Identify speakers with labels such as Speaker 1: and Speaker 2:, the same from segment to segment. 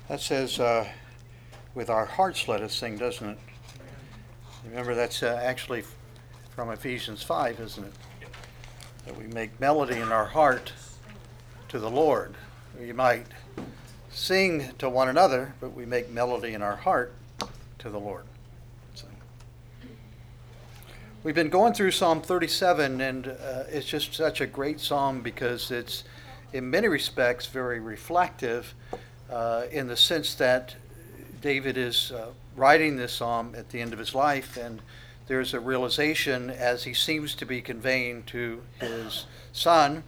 Speaker 1: That says, with our hearts let us sing, doesn't it? Remember, that's actually from Ephesians 5, isn't it? That we make melody in our heart to the Lord. You might sing to one another, but we make melody in our heart to the Lord. So, we've been going through Psalm 37, and it's just such a great psalm because it's, in many respects, very reflective in the sense that David is writing this psalm at the end of his life, and there's a realization as he seems to be conveying to his son.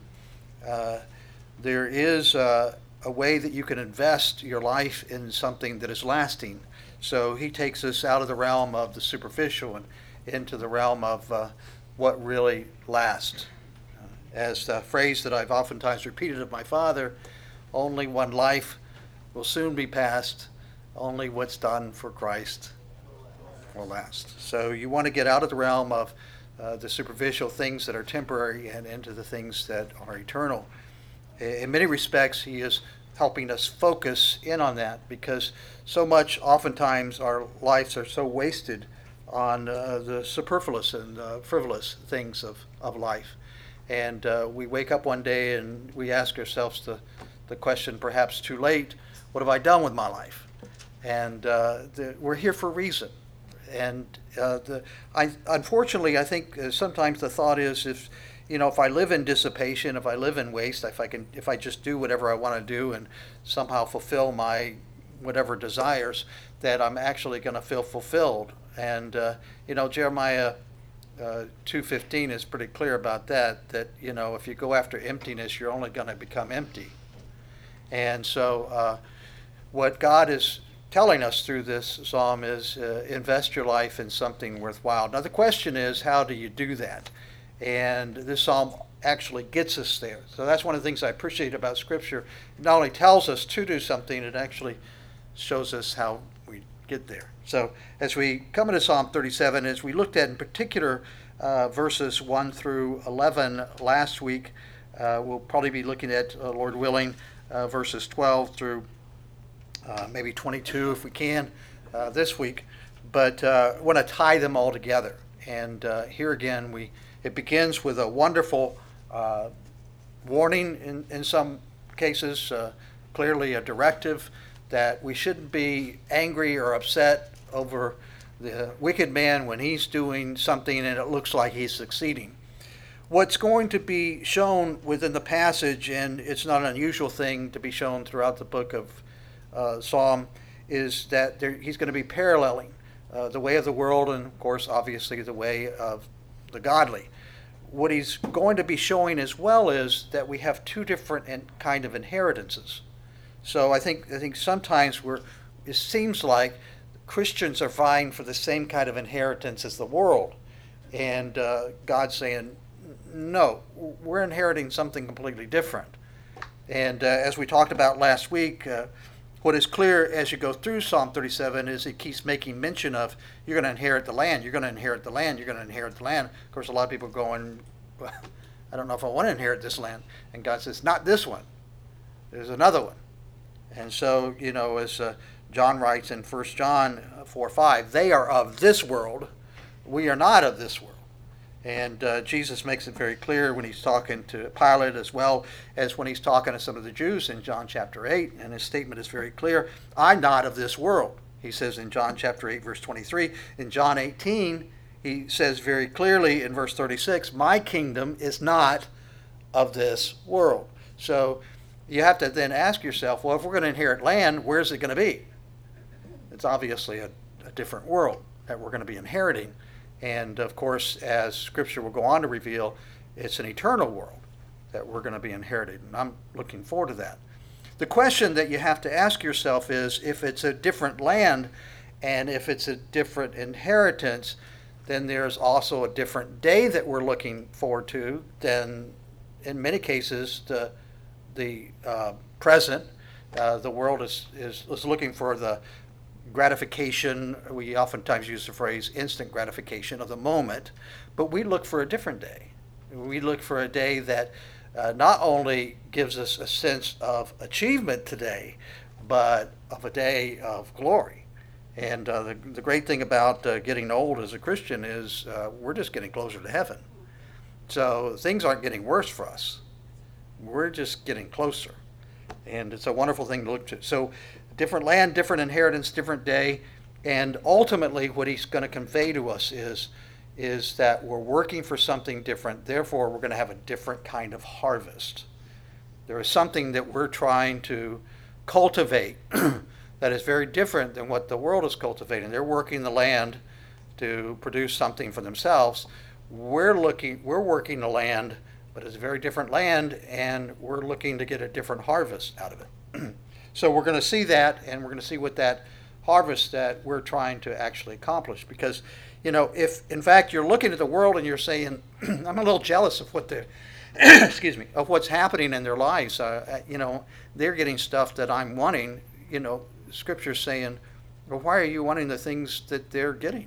Speaker 1: There is a way that you can invest your life in something that is lasting. So he takes us out of the realm of the superficial and into the realm of what really lasts. As the phrase that I've oftentimes repeated of my father, only one life will soon be past, only what's done for Christ will last. So you want to get out of the realm of the superficial things that are temporary and into the things that are eternal. In many respects, he is helping us focus in on that because so much, oftentimes, our lives are so wasted on the superfluous and frivolous things of life. And we wake up one day and we ask ourselves the question, perhaps too late, what have I done with my life? And we're here for a reason. And unfortunately, I think sometimes the thought is if I live in dissipation, if I live in waste, if I just do whatever I want to do and somehow fulfill my whatever desires, that I'm actually going to feel fulfilled. And Jeremiah 2:15 is pretty clear about that. That if you go after emptiness, you're only going to become empty. And so, what God is telling us through this psalm is invest your life in something worthwhile. Now the question is, how do you do that? And this psalm actually gets us there. So that's one of the things I appreciate about Scripture. It not only tells us to do something, it actually shows us how we get there. So as we come into Psalm 37, as we looked at in particular verses 1 through 11 last week, we'll probably be looking at, Lord willing, verses 12 through maybe 22 if we can this week, but I want to tie them all together. And here again, it begins with a wonderful warning in some cases, clearly a directive that we shouldn't be angry or upset over the wicked man when he's doing something and it looks like he's succeeding. What's going to be shown within the passage, and it's not an unusual thing to be shown throughout the book of Psalm, is that he's going to be paralleling the way of the world and, of course, obviously the way of the godly. What he's going to be showing as well is that we have two different kind of inheritances. So I think sometimes it seems like Christians are vying for the same kind of inheritance as the world, and God's saying, no, we're inheriting something completely different. And as we talked about last week, what is clear as you go through Psalm 37 is it keeps making mention of you're going to inherit the land, you're going to inherit the land, you're going to inherit the land. Of course, a lot of people are going, well, I don't know if I want to inherit this land. And God says, not this one. There's another one. And so, as John writes in 1 John 4:5, they are of this world. We are not of this world. And Jesus makes it very clear when he's talking to Pilate as well as when he's talking to some of the Jews in John chapter 8. And his statement is very clear. I'm not of this world, he says in John chapter 8, verse 23. In John 18, he says very clearly in verse 36, my kingdom is not of this world. So you have to then ask yourself, well, if we're going to inherit land, where's it going to be? It's obviously a different world that we're going to be inheriting. And of course, as Scripture will go on to reveal, it's an eternal world that we're going to be inheriting. And I'm looking forward to that. The question that you have to ask yourself is, if it's a different land and if it's a different inheritance, then there's also a different day that we're looking forward to than, in many cases, the present. The world is looking for the gratification. We oftentimes use the phrase instant gratification of the moment, but we look for a different day. We look for a day that not only gives us a sense of achievement today, but of a day of glory. And the great thing about getting old as a Christian is we're just getting closer to heaven. So things aren't getting worse for us. We're just getting closer. And it's a wonderful thing to look to. So different land, different inheritance, different day. And ultimately what he's going to convey to us is that we're working for something different. Therefore, we're going to have a different kind of harvest. There is something that we're trying to cultivate that is very different than what the world is cultivating. They're working the land to produce something for themselves. We're working the land, but it's a very different land, and we're looking to get a different harvest out of it. So we're going to see that, and we're going to see what that harvest that we're trying to actually accomplish. Because, if in fact you're looking at the world and you're saying, I'm a little jealous of what the excuse me, of what's happening in their lives. They're getting stuff that I'm wanting. Scripture's saying, well, why are you wanting the things that they're getting?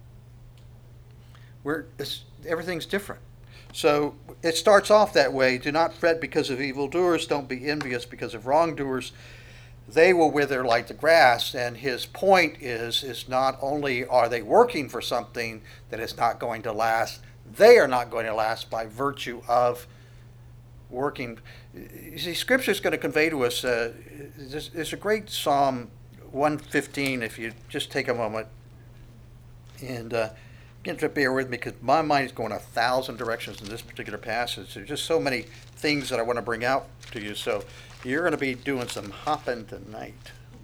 Speaker 1: Everything's different. So it starts off that way. Do not fret because of evildoers. Don't be envious because of wrongdoers. They will wither like the grass. And his point is not only are they working for something that is not going to last, they are not going to last by virtue of working. You see, Scripture is going to convey to us, there's a great Psalm 115, if you just take a moment. And again, to bear with me, because my mind is going 1,000 directions in this particular passage. There's just so many things that I want to bring out to you. So you're going to be doing some hopping tonight.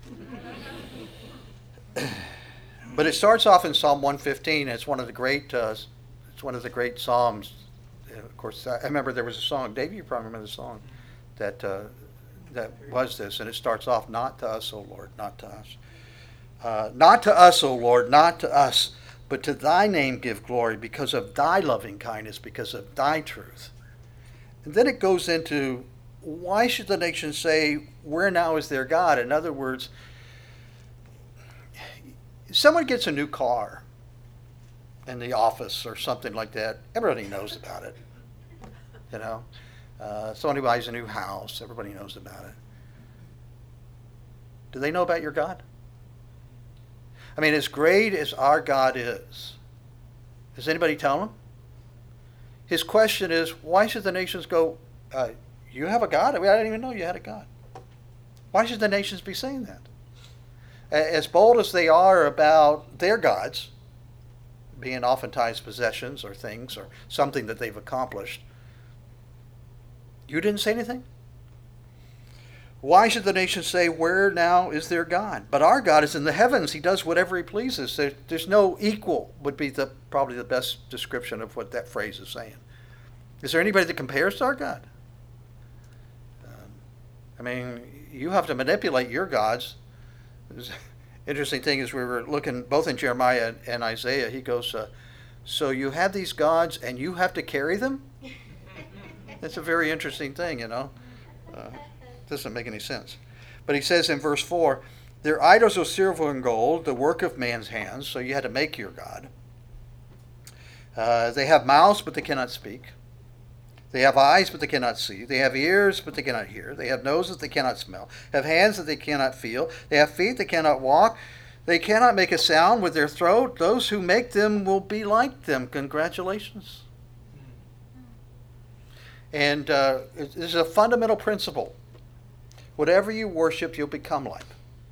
Speaker 1: But it starts off in Psalm 115. It's one of the great psalms. Of course, I remember there was a song. Dave, you probably remember the song that was this, and it starts off, "Not to us, O Lord, not to us, not to us, O Lord, not to us, but to Thy name give glory, because of Thy loving kindness, because of Thy truth." And then it goes into, why should the nations say, "Where now is their God?" In other words, someone gets a new car in the office or something like that, everybody knows about it. Somebody buys a new house, everybody knows about it. Do they know about your God? I mean, as great as our God is, does anybody tell him? His question is, why should the nations go, you have a God? I didn't even know you had a God. Why should the nations be saying that? As bold as they are about their gods, being oftentimes possessions or things or something that they've accomplished, you didn't say anything? Why should the nations say, "Where now is their God?" But our God is in the heavens. He does whatever he pleases. There's no equal, would be probably the best description of what that phrase is saying. Is there anybody that compares to our God? You have to manipulate your gods. Interesting thing is we were looking both in Jeremiah and Isaiah. He goes, so you have these gods and you have to carry them? That's a very interesting thing, doesn't make any sense. But he says in verse 4, their idols are silver and gold, the work of man's hands. So you had to make your God. They have mouths, but they cannot speak. They have eyes, but they cannot see. They have ears, but they cannot hear. They have noses, they cannot smell. Have hands that they cannot feel. They have feet, they cannot walk. They cannot make a sound with their throat. Those who make them will be like them. Congratulations. And this is a fundamental principle. Whatever you worship, you'll become like.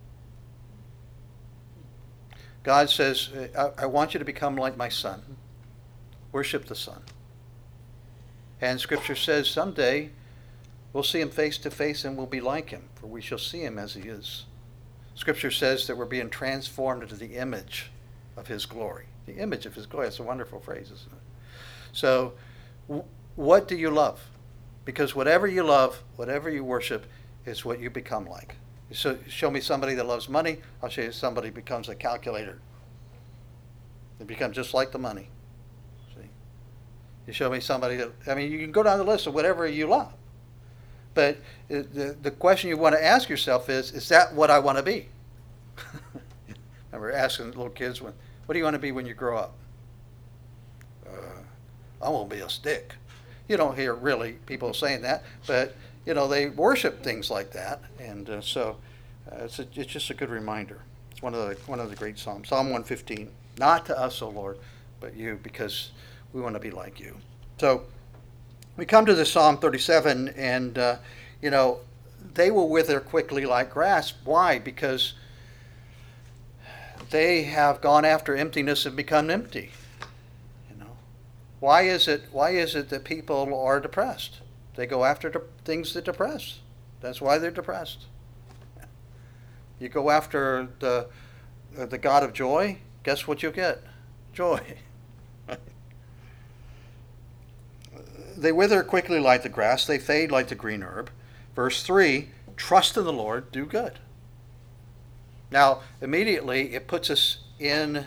Speaker 1: God says, I want you to become like my Son. Worship the Son. And Scripture says someday we'll see him face to face and we'll be like him, for we shall see him as he is. Scripture says that we're being transformed into the image of his glory. The image of his glory. That's a wonderful phrase, isn't it? So, what do you love? Because whatever you love, whatever you worship, is what you become like. So, show me somebody that loves money, I'll show you somebody who becomes a calculator. They become just like the money. You show me somebody that, you can go down the list of whatever you love. But the question you want to ask yourself is that what I want to be? I remember asking little kids, what do you want to be when you grow up? I want to be a stick. You don't hear really people saying that, but, they worship things like that. And so It's just a good reminder. It's one of the great Psalms. Psalm 115. Not to us, O Lord, but you, because we want to be like you. So we come to the Psalm 37, and they will wither quickly like grass. Why? Because they have gone after emptiness and become empty. Why is it that people are depressed? They go after things that depress. That's why they're depressed. You go after the God of joy, guess what you'll get? Joy. They wither quickly like the grass, they fade like the green herb. Verse 3, trust in the Lord, do good. Now, immediately it puts us in,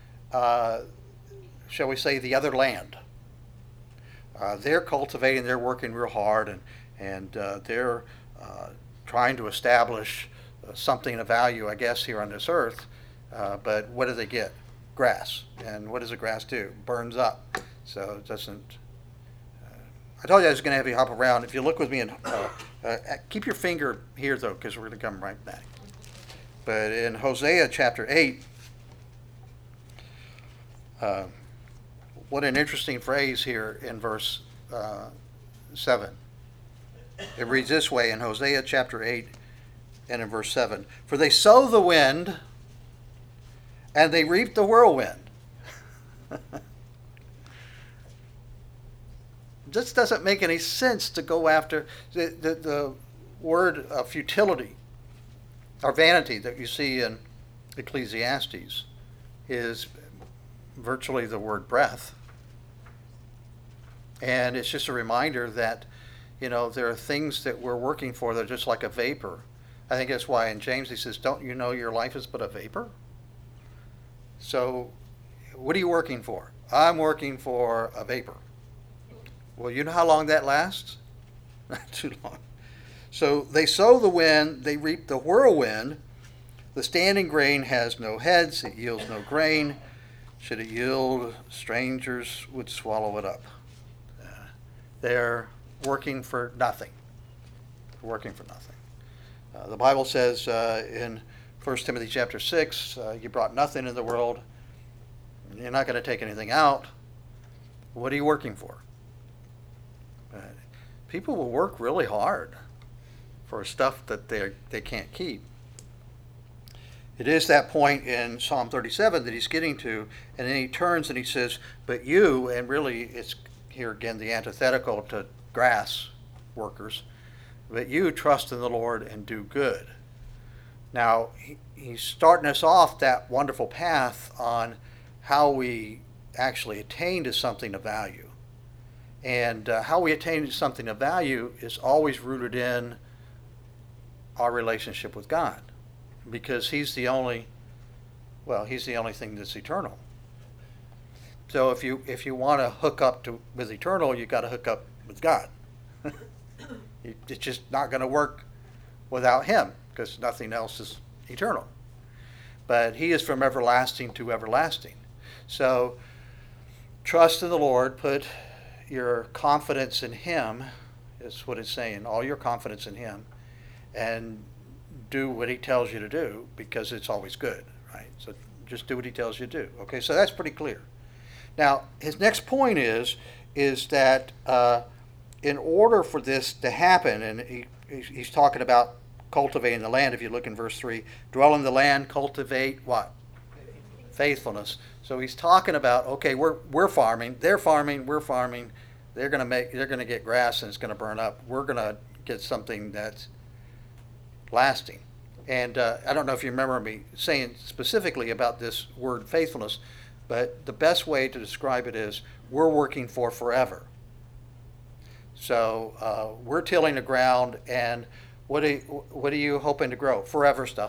Speaker 1: shall we say, the other land. They're cultivating, they're working real hard, and they're trying to establish something of value, I guess, here on this earth. But what do they get? Grass. And what does the grass do? Burns up. So it doesn't... I told you I was going to have you hop around. If you look with me, and keep your finger here, though, because we're going to come right back. But in Hosea chapter 8, what an interesting phrase here in verse 7. It reads this way in Hosea chapter 8 and in verse 7. For they sow the wind and they reap the whirlwind. This doesn't make any sense to go after the word futility or vanity that you see in Ecclesiastes is virtually the word breath. And it's just a reminder that, there are things that we're working for that are just like a vapor. I think that's why in James he says, don't you know your life is but a vapor? So what are you working for? I'm working for a vapor. Well, you know how long that lasts? Not too long. So they sow the wind, they reap the whirlwind. The standing grain has no heads, it yields no grain. Should it yield, strangers would swallow it up. They're working for nothing. Working for nothing. The Bible says in 1 Timothy chapter 6, you brought nothing in the world. You're not going to take anything out. What are you working for? People will work really hard for stuff that they can't keep. It is that point in Psalm 37 that he's getting to, and then he turns and he says, but you, and really it's here again the antithetical to grass workers, but you trust in the Lord and do good. Now, he's starting us off that wonderful path on how we actually attain to something of value. And how we attain to something of value is always rooted in our relationship with God, because he's the only thing that's eternal. So if you want to hook up with eternal, you got to hook up with God. It's just not going to work without him, because nothing else is eternal. But he is from everlasting to everlasting. So trust in the Lord, put your confidence in him, is what it's saying, all your confidence in him, and do what he tells you to do, because it's always good, right? So just do what he tells you to do. Okay, so that's pretty clear. Now, his next point is that in order for this to happen, and he's talking about cultivating the land. If you look in verse 3, dwell in the land, cultivate what? Faithfulness. So he's talking about, okay, we're farming, they're farming, we're farming. They're going to get grass and it's going to burn up. We're going to get something that's lasting. And I don't know if you remember me saying specifically about this word faithfulness, but the best way to describe it is we're working for forever. So we're tilling the ground, and what are you hoping to grow? Forever stuff.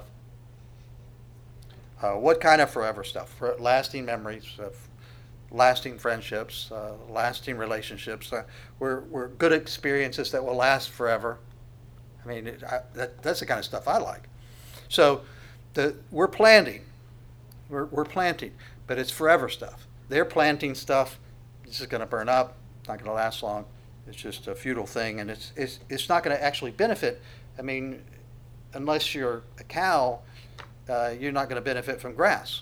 Speaker 1: What kind of forever stuff? Lasting memories, lasting friendships, lasting relationships. We're good experiences that will last forever. I mean, that's the kind of stuff I like. So we're planting. We're planting, but it's forever stuff. They're planting stuff. This is going to burn up. It's not going to last long. It's just a futile thing, and it's not going to actually benefit. I mean, unless you're a cow, you're not going to benefit from grass.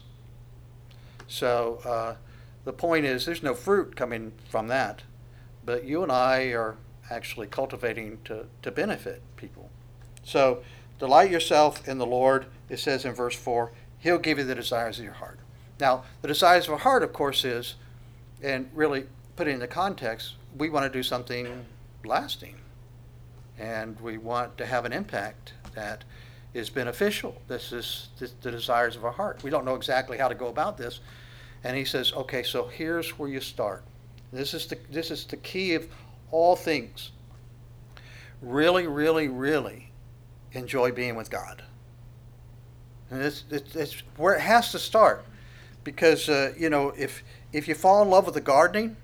Speaker 1: So the point is, there's no fruit coming from that. But you and I are actually cultivating to benefit people. So delight yourself in the Lord, it says in verse 4, He'll give you the desires of your heart. Now, the desires of our heart, of course, is, and really put it into context, we want to do something lasting. And we want to have an impact that is beneficial. This is the desires of our heart. We don't know exactly how to go about this. And he says, okay, so here's where you start. This is the key of all things. Really, really, really enjoy being with God. And it's where it has to start. Because, if you fall in love with the gardening,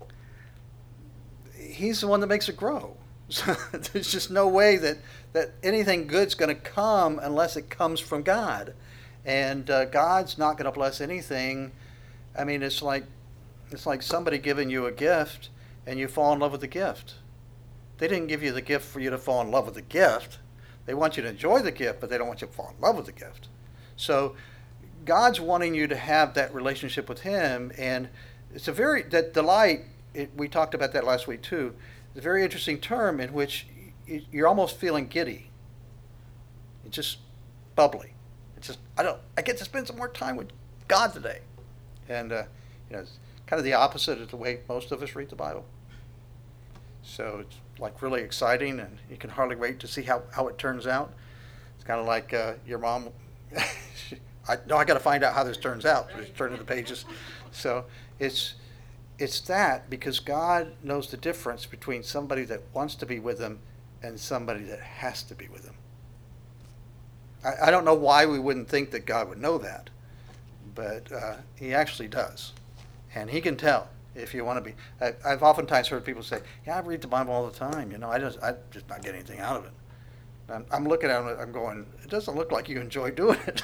Speaker 1: He's the one that makes it grow. So there's just no way that anything good's going to come unless it comes from God. And God's not going to bless anything. I mean, it's like somebody giving you a gift and you fall in love with the gift. They didn't give you the gift for you to fall in love with the gift. They want you to enjoy the gift, but they don't want you to fall in love with the gift. So God's wanting you to have that relationship with Him, and it's that delight, we talked about that last week too. It's a very interesting term in which you're almost feeling giddy. It's just bubbly. It's just, I get to spend some more time with God today. And, it's kind of the opposite of the way most of us read the Bible. So it's like really exciting, and you can hardly wait to see how it turns out. It's kind of like your mom. I got to find out how this turns out. Just turning the pages. So it's that, because God knows the difference between somebody that wants to be with Him and somebody that has to be with Him. I don't know why we wouldn't think that God would know that, but He actually does. And He can tell if you want to be. I've oftentimes heard people say, yeah, I read the Bible all the time. I just not get anything out of it. I'm looking at it, I'm going, it doesn't look like you enjoy doing it.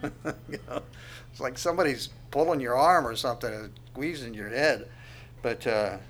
Speaker 1: It's like somebody's pulling your arm or something and squeezing your head. But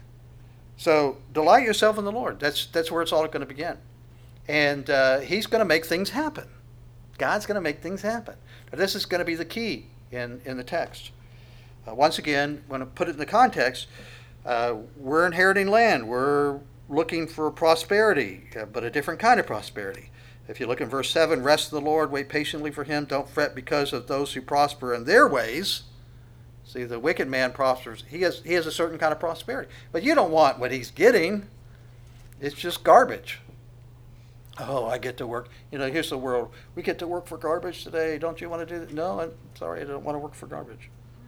Speaker 1: so delight yourself in the Lord. That's where it's all going to begin. And He's going to make things happen. God's going to make things happen. Now, this is going to be the key in the text. Once again, when I put it in the context, we're inheriting land. We're looking for prosperity, but a different kind of prosperity. If you look in verse 7, rest in the Lord, wait patiently for Him, don't fret because of those who prosper in their ways. See, the wicked man prospers. He has a certain kind of prosperity. But you don't want what he's getting. It's just garbage. Oh, I get to work. Here's the world. We get to work for garbage today. Don't you want to do that? No, I'm sorry, I don't want to work for garbage.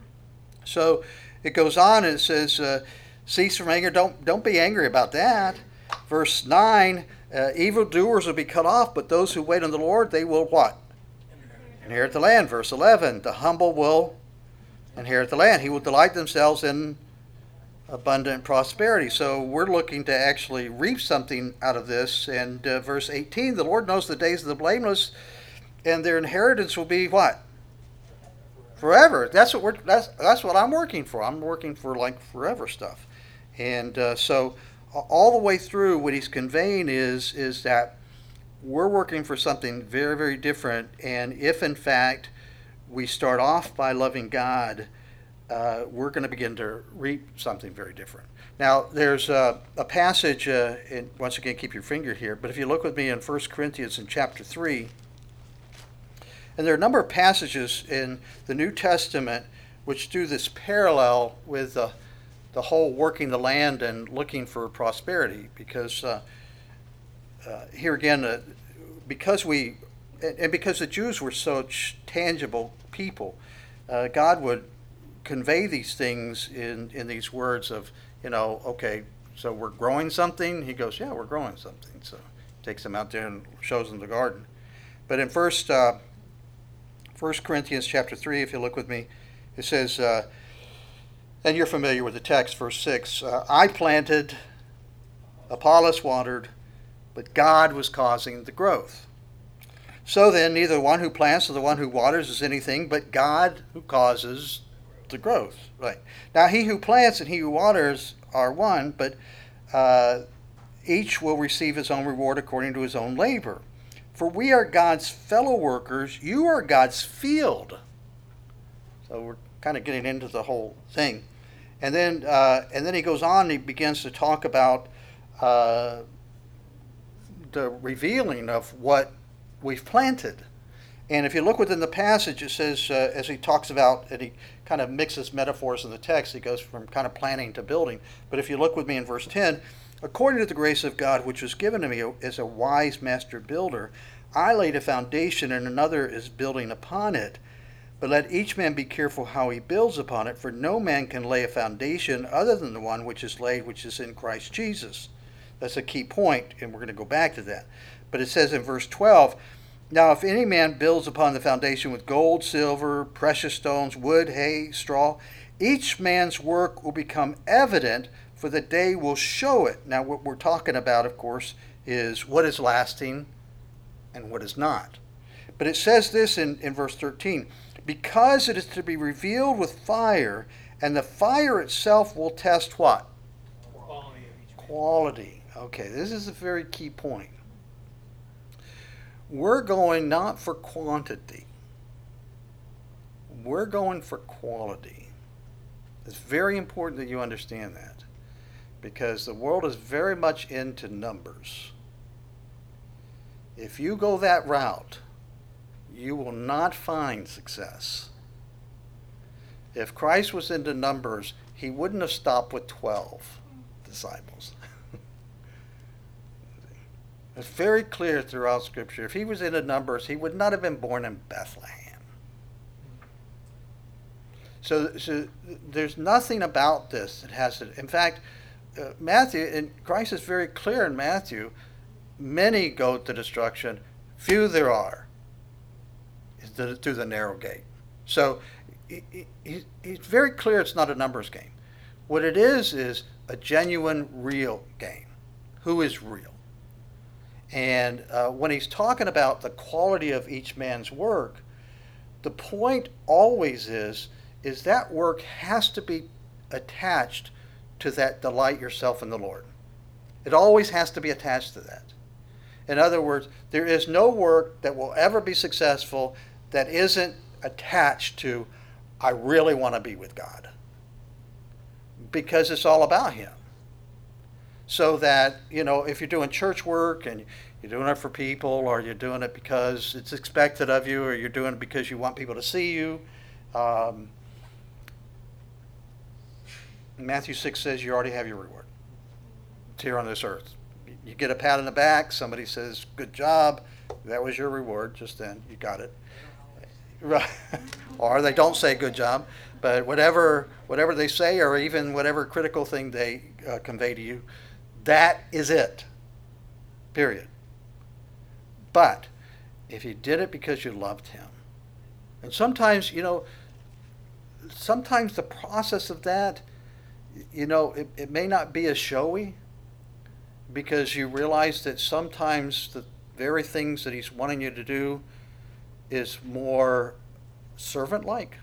Speaker 1: So it goes on and it says, cease from anger. Don't be angry about that. Verse 9, evildoers will be cut off, but those who wait on the Lord, they will what? Inherit the land. Verse 11, the humble will inherit the land. He will delight themselves in abundant prosperity. So we're looking to actually reap something out of this. And verse 18, the Lord knows the days of the blameless, and their inheritance will be what? Forever. That's what I'm working for. I'm working for like forever stuff. And so all the way through, what he's conveying is that we're working for something very, very different. And if in fact we start off by loving God, we're going to begin to reap something very different. Now, there's a passage, and once again, keep your finger here, but if you look with me in 1 Corinthians in chapter 3, and there are a number of passages in the New Testament which do this parallel with the whole working the land and looking for prosperity, because here again, because the Jews were such tangible people, God would convey these things in these words of, okay, so we're growing something. He goes, yeah, we're growing something. So takes them out there and shows them the garden. But in 1 Corinthians chapter 3, if you look with me, it says, and you're familiar with the text, verse 6, I planted, Apollos watered, but God was causing the growth. So then, neither the one who plants nor the one who waters is anything, but God who causes the growth. Right. Now, he who plants and he who waters are one, but each will receive his own reward according to his own labor. For we are God's fellow workers. You are God's field. So we're kind of getting into the whole thing. And then he goes on and he begins to talk about the revealing of what we've planted. And if you look within the passage, it says, as he talks about, and he kind of mixes metaphors in the text, he goes from kind of planting to building. But if you look with me in verse 10, according to the grace of God which was given to me as a wise master builder, I laid a foundation and another is building upon it. But let each man be careful how he builds upon it, for no man can lay a foundation other than the one which is laid, which is in Christ Jesus. That's a key point, and we're going to go back to that. But it says in verse 12, now if any man builds upon the foundation with gold, silver, precious stones, wood, hay, straw, each man's work will become evident, for the day will show it. Now what we're talking about, of course, is what is lasting and what is not. But it says this in verse 13, because it is to be revealed with fire, and the fire itself will test what? Quality. Okay, this is a very key point. We're going not for quantity. We're going for quality. It's very important that you understand that, because the world is very much into numbers. If you go that route, you will not find success. If Christ was into numbers, he wouldn't have stopped with 12 disciples. It's very clear throughout Scripture. If he was into numbers, he would not have been born in Bethlehem. So there's nothing about this that has to. In fact, Matthew, and Christ is very clear in Matthew, many go to destruction, few there are through the narrow gate. So he's very clear it's not a numbers game. What it is a genuine, real game. Who is real? And when he's talking about the quality of each man's work, the point always is that work has to be attached to that delight yourself in the Lord. It always has to be attached to that. In other words, there is no work that will ever be successful that isn't attached to, I really want to be with God. Because it's all about him. So that, if you're doing church work and you're doing it for people, or you're doing it because it's expected of you, or you're doing it because you want people to see you, Matthew 6 says you already have your reward. It's here on this earth. You get a pat on the back, somebody says, good job, that was your reward just then, you got it. Or they don't say good job, but whatever they say, or even whatever critical thing they convey to you, that is it. Period. But if you did it because you loved him, and sometimes the process of that, it may not be as showy, because you realize that sometimes the very things that he's wanting you to do is more servant-like.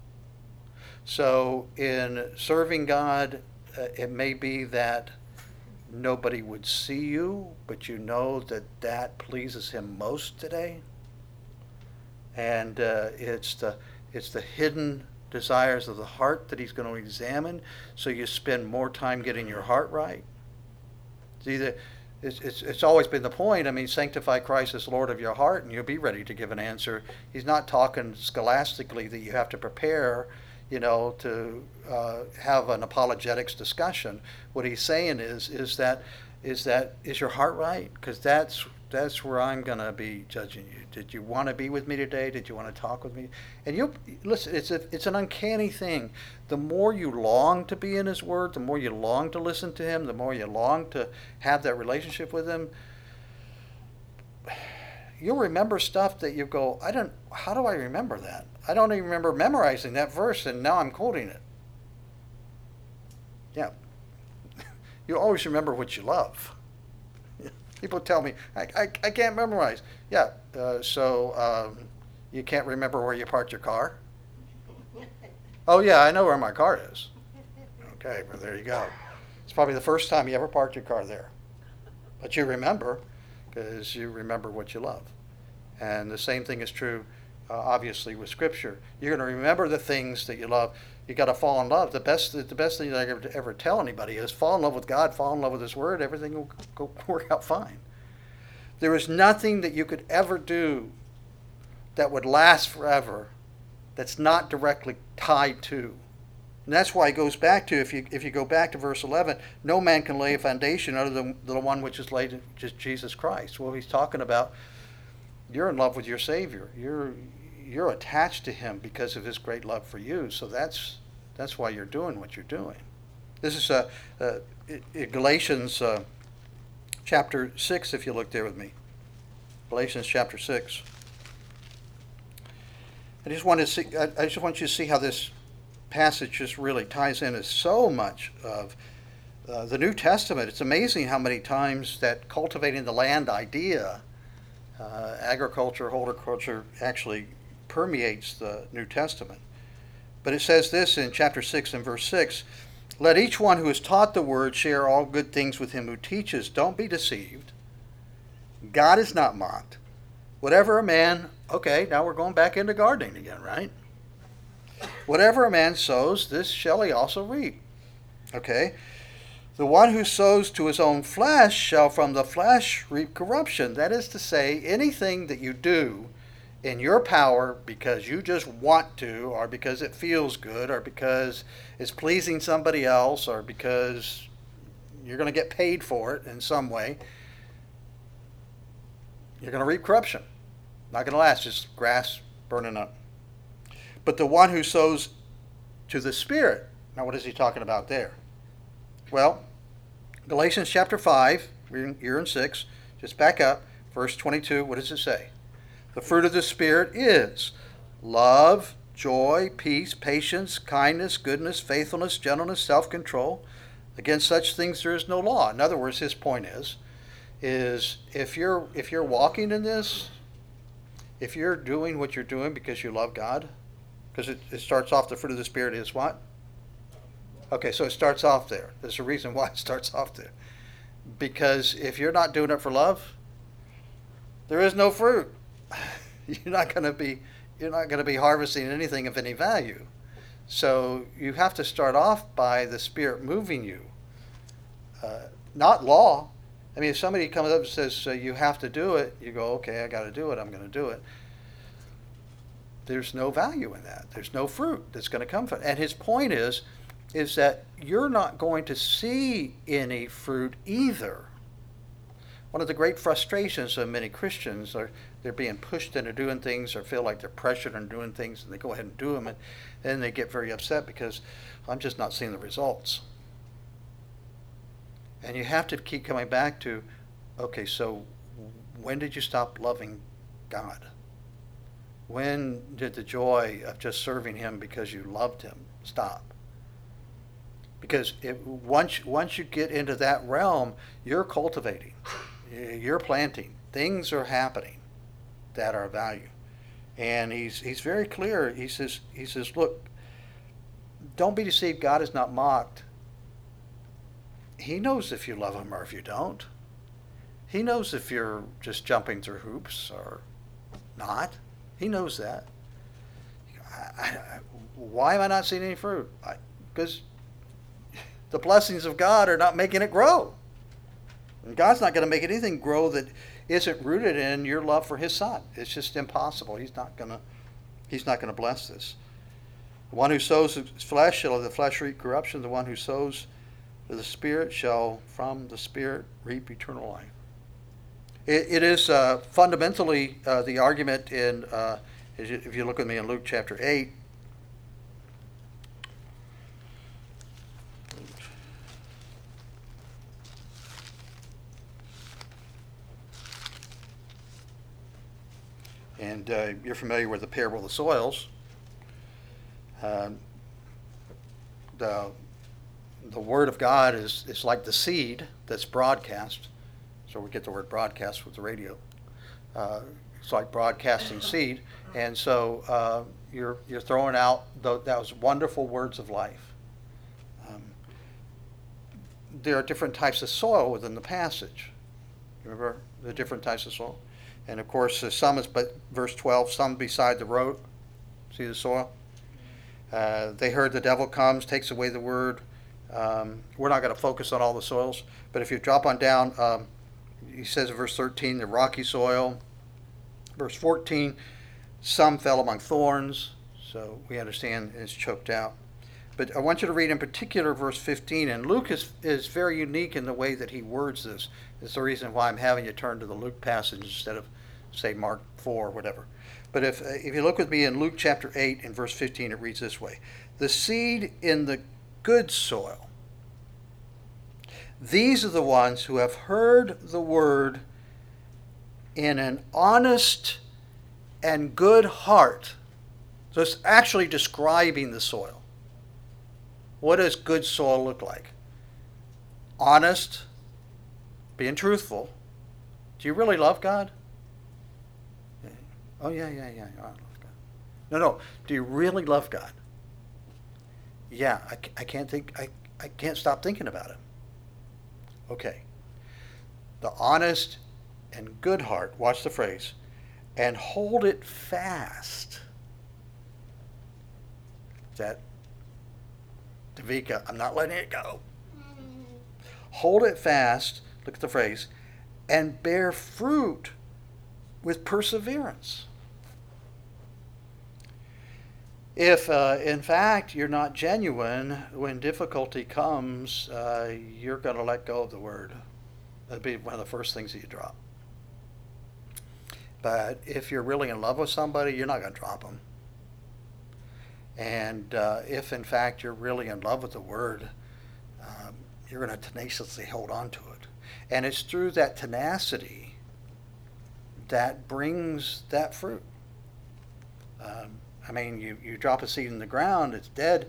Speaker 1: So in serving God, it may be that nobody would see you, but you know that pleases him most today. And it's the hidden desires of the heart that he's going to examine, so you spend more time getting your heart right. See, it's always been the point. I mean, sanctify Christ as Lord of your heart, and you'll be ready to give an answer. He's not talking scholastically that you have to prepare, to have an apologetics discussion. What he's saying is your heart right? Because that's where I'm going to be judging you. Did you want to be with me today? Did you want to talk with me? And you listen. It's an uncanny thing. The more you long to be in his word, the more you long to listen to him, the more you long to have that relationship with him, you'll remember stuff that you go, how do I remember that? I don't even remember memorizing that verse, and now I'm quoting it. Yeah. You always remember what you love. People tell me, I can't memorize. Yeah, so you can't remember where you parked your car? Oh, yeah, I know where my car is. Okay, well, there you go. It's probably the first time you ever parked your car there. But you remember, because you remember what you love. And the same thing is true, obviously, with Scripture. You're going to remember the things that you love. You got to fall in love. The best thing that I ever tell anybody is fall in love with God, fall in love with His Word. Everything will go work out fine. There is nothing that you could ever do that would last forever that's not directly tied to. And that's why it goes back to, if you go back to verse 11, no man can lay a foundation other than the one which is laid, just Jesus Christ. Well, he's talking about you're in love with your Savior. You're attached to Him because of His great love for you. So that's why you're doing what you're doing. This is Galatians chapter 6, if you look there with me. Galatians chapter 6. I just want you to see how this passage just really ties into so much of the New Testament. It's amazing how many times that cultivating the land idea, agriculture, horticulture, actually permeates the New Testament. But it says this in chapter 6 and verse 6, let each one who is taught the word share all good things with him who teaches. Don't be deceived. God is not mocked. Whatever a man, okay, now we're going back into gardening again, right? Whatever a man sows, this shall he also reap. Okay? The one who sows to his own flesh shall from the flesh reap corruption. That is to say, anything that you do in your power because you just want to, or because it feels good, or because it's pleasing somebody else, or because you're going to get paid for it in some way, you're going to reap corruption. Not going to last, just grass burning up. But the one who sows to the Spirit, now what is he talking about there? Well, Galatians chapter 5, you're in 6, just back up, verse 22, what does it say? The fruit of the Spirit is love, joy, peace, patience, kindness, goodness, faithfulness, gentleness, self-control. Against such things there is no law. In other words, his point is if you're walking in this, if you're doing what you're doing because you love God, because it starts off, the fruit of the Spirit is what? Okay, so it starts off there. There's a reason why it starts off there. Because if you're not doing it for love, there is no fruit. You're not going to be harvesting anything of any value. So you have to start off by the Spirit moving you, not law. I mean, if somebody comes up and says you have to do it, you go, okay, I got to do it. I'm going to do it. There's no value in that. There's no fruit that's going to come from it. And his point is that you're not going to see any fruit either. One of the great frustrations of many Christians are they're being pushed into doing things or feel like they're pressured into doing things, and they go ahead and do them, and then they get very upset because I'm just not seeing the results. And you have to keep coming back to, okay, so when did you stop loving God? When did the joy of just serving Him because you loved Him stop? Because once you get into that realm, you're cultivating, you're planting, things are happening that are of value. And he's very clear. He says, look, don't be deceived. God is not mocked. He knows if you love Him or if you don't. He knows if you're just jumping through hoops or not. He knows that. Why am I not seeing any fruit? Because the blessings of God are not making it grow. And God's not going to make anything grow that isn't rooted in your love for His Son. It's just impossible. He's not going to bless this. The one who sows his flesh shall of the flesh reap corruption. The one who sows to the Spirit shall from the Spirit reap eternal life. It is fundamentally the argument in, if you look with me in Luke chapter 8, and you're familiar with the parable of the soils. The Word of God is like the seed that's broadcast. So we get the word broadcast with the radio. It's like broadcasting seed. And so you're throwing out those wonderful words of life. There are different types of soil within the passage. Remember the different types of soil? And of course, some is, but verse 12, some beside the road. See the soil? They heard the devil comes, takes away the word. We're not going to focus on all the soils, but if you drop on down, he says in verse 13, the rocky soil. Verse 14, some fell among thorns, so we understand it's choked out. But I want you to read in particular verse 15, and Luke is very unique in the way that he words this. It's the reason why I'm having you turn to the Luke passage instead of, say, Mark 4 or whatever. But if you look with me in Luke chapter 8 and verse 15, it reads this way. The seed in the good soil. These are the ones who have heard the word in an honest and good heart. So it's actually describing the soil. What does good soil look like? Honest, being truthful. Do you really love God? Oh, yeah. I love God. No. Do you really love God? Yeah, I can't stop thinking about Him. Okay. The honest and good heart, watch the phrase, and hold it fast. That, Davika, I'm not letting it go. Hold it fast, look at the phrase, and bear fruit with perseverance. If, in fact, you're not genuine, when difficulty comes, you're going to let go of the word. That'd be one of the first things that you drop. But if you're really in love with somebody, you're not going to drop them. And if, in fact, you're really in love with the word, you're going to tenaciously hold on to it. And it's through that tenacity that brings that fruit. You drop a seed in the ground, it's dead.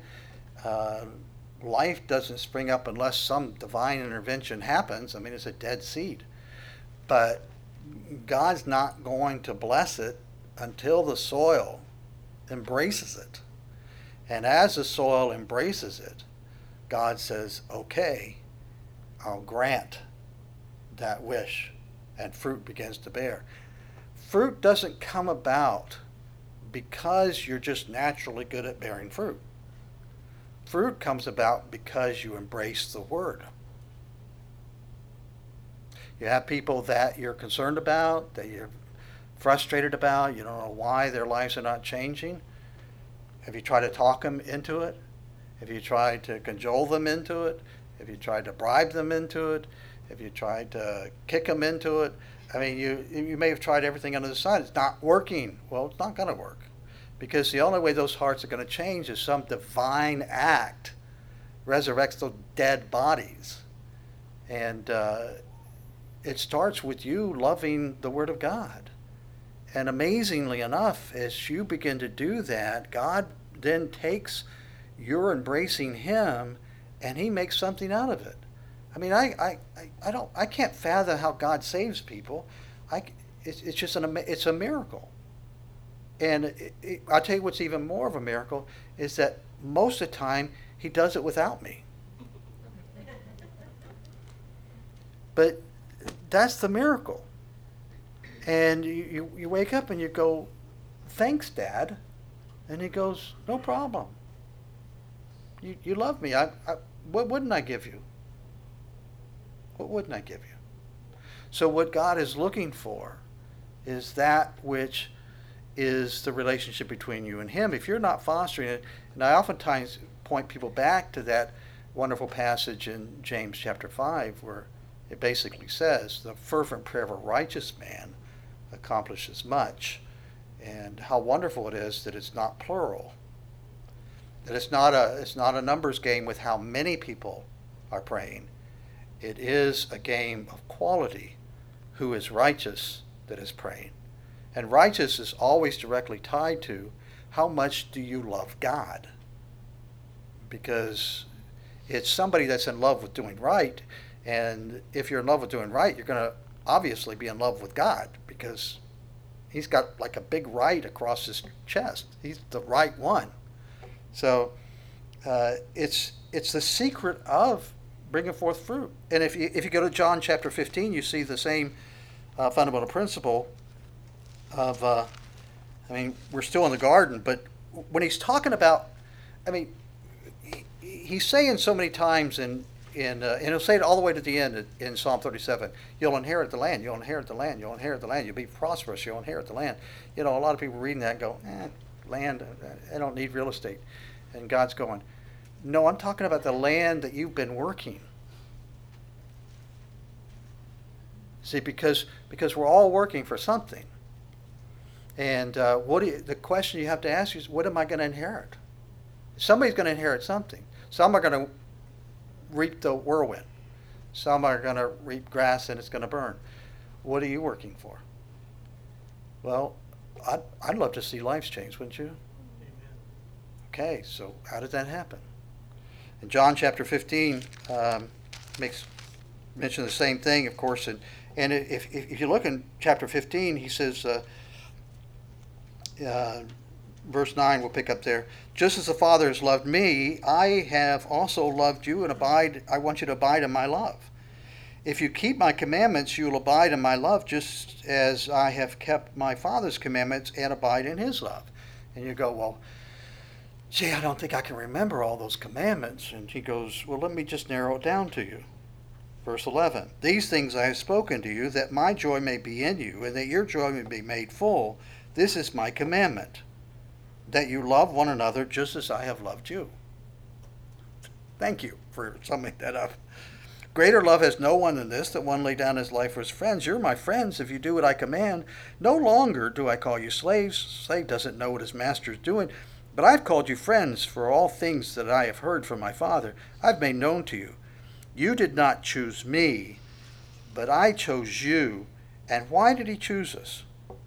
Speaker 1: Life doesn't spring up unless some divine intervention happens. It's a dead seed. But God's not going to bless it until the soil embraces it. And as the soil embraces it, God says, okay, I'll grant that wish, and fruit begins to bear. Fruit doesn't come about because you're just naturally good at bearing fruit. Fruit comes about because you embrace the word. You have people that you're concerned about, that you're frustrated about, you don't know why their lives are not changing. Have you tried to talk them into it? Have you tried to cajole them into it? Have you tried to bribe them into it? Have you tried to kick them into it? You may have tried everything under the sun. It's not working. Well, it's not going to work. Because the only way those hearts are going to change is some divine act resurrects those dead bodies. And it starts with you loving the Word of God. And amazingly enough, as you begin to do that, God then takes your embracing Him and He makes something out of it. I can't fathom how God saves people. It's a miracle. And I'll tell you what's even more of a miracle is that most of the time He does it without me. But that's the miracle. And you wake up and you go, thanks, Dad. And He goes, no problem. You love me. What wouldn't I give you? What wouldn't I give you? So what God is looking for is that which is the relationship between you and Him. If you're not fostering it, and I oftentimes point people back to that wonderful passage in James chapter 5 where it basically says, the fervent prayer of a righteous man accomplishes much. And how wonderful it is that it's not plural. That it's not a numbers game with how many people are praying. It is a game of quality. Who is righteous that is praying? And righteous is always directly tied to how much do you love God? Because it's somebody that's in love with doing right. And if you're in love with doing right, you're going to obviously be in love with God because He's got like a big right across his chest. He's the right one. So it's the secret of bringing forth fruit. And if you go to John chapter 15, you see the same fundamental principle of, we're still in the garden, but when he's talking about, I mean, he's saying so many times and he'll say it all the way to the end in Psalm 37. You'll inherit the land. You'll inherit the land. You'll inherit the land. You'll be prosperous. You'll inherit the land. A lot of people reading that and go, land, I don't need real estate. And God's going, no, I'm talking about the land that you've been working. See, because we're all working for something. And the question you have to ask is, what am I going to inherit? Somebody's going to inherit something. Some are going to reap the whirlwind. Some are going to reap grass and it's going to burn. What are you working for? Well, I'd love to see lives change, wouldn't you? Amen. Okay, so how did that happen? In John chapter 15 makes mention of the same thing, of course. And if you look in chapter 15, he says, verse 9, we'll pick up there. Just as the Father has loved me, I have also loved you, and I want you to abide in my love. If you keep my commandments, you will abide in my love, just as I have kept my Father's commandments and abide in his love. And you go, well, gee, I don't think I can remember all those commandments. And he goes, well, let me just narrow it down to you. Verse 11, these things I have spoken to you, that my joy may be in you, and that your joy may be made full. This is my commandment, that you love one another just as I have loved you. Thank you for summing that up. Greater love has no one than this, that one lay down his life for his friends. You're my friends if you do what I command. No longer do I call you slaves. Slave doesn't know what his master is doing. But I've called you friends, for all things that I have heard from my Father I've made known to you. You did not choose me, but I chose you. And why did he choose us?